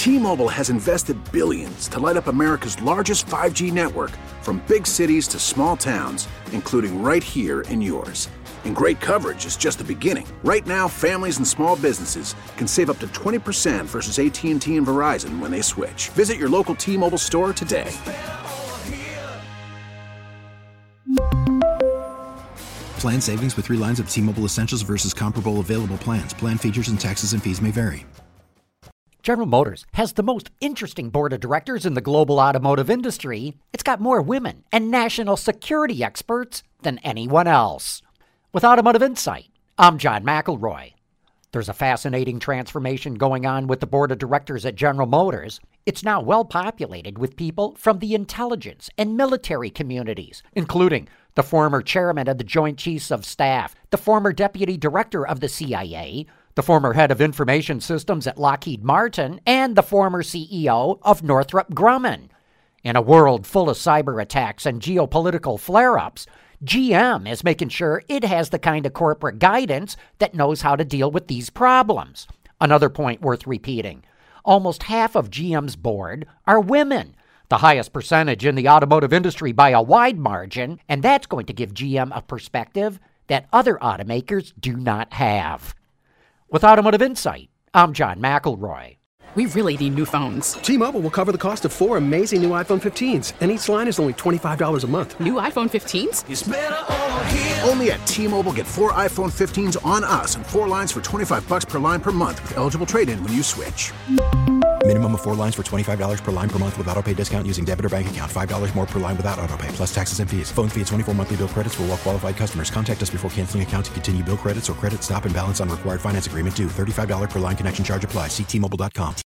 T-Mobile has invested billions to light up America's largest 5G network, from big cities to small towns, including right here in yours. And great coverage is just the beginning. Right now, families and small businesses can save up to 20% versus AT&T and Verizon when they switch. Visit your local T-Mobile store today. Plan savings with 3 lines of T-Mobile Essentials versus comparable available plans. Plan features and taxes and fees may vary. General Motors has the most interesting board of directors in the global automotive industry. It's got more women and national security experts than anyone else. With Automotive Insight, I'm John McElroy. There's a fascinating transformation going on with the board of directors at General Motors. It's now well populated with people from the intelligence and military communities, including the former chairman of the Joint Chiefs of Staff, the former deputy director of the CIA, the former head of information systems at Lockheed Martin, and the former CEO of Northrop Grumman. In a world full of cyber attacks and geopolitical flare-ups, GM is making sure it has the kind of corporate guidance that knows how to deal with these problems. Another point worth repeating: almost half of GM's board are women, the highest percentage in the automotive industry by a wide margin, and that's going to give GM a perspective that other automakers do not have. With Automotive Insight, I'm John McElroy. We really need new phones. T-Mobile will cover the cost of 4 amazing new iPhone 15s, and each line is only $25 a month. New iPhone 15s? It's better over here. Only at T-Mobile, get 4 iPhone 15s on us and 4 lines for $25 per line per month with eligible trade-in when you switch. Minimum of 4 lines for $25 per line per month with autopay discount using debit or bank account. $5 more per line without autopay, plus taxes and fees. Phone fee at 24 monthly bill credits for well-qualified customers. Contact us before canceling account to continue bill credits or credit stop and balance on required finance agreement due. $35 per line connection charge applies. See T-Mobile.com.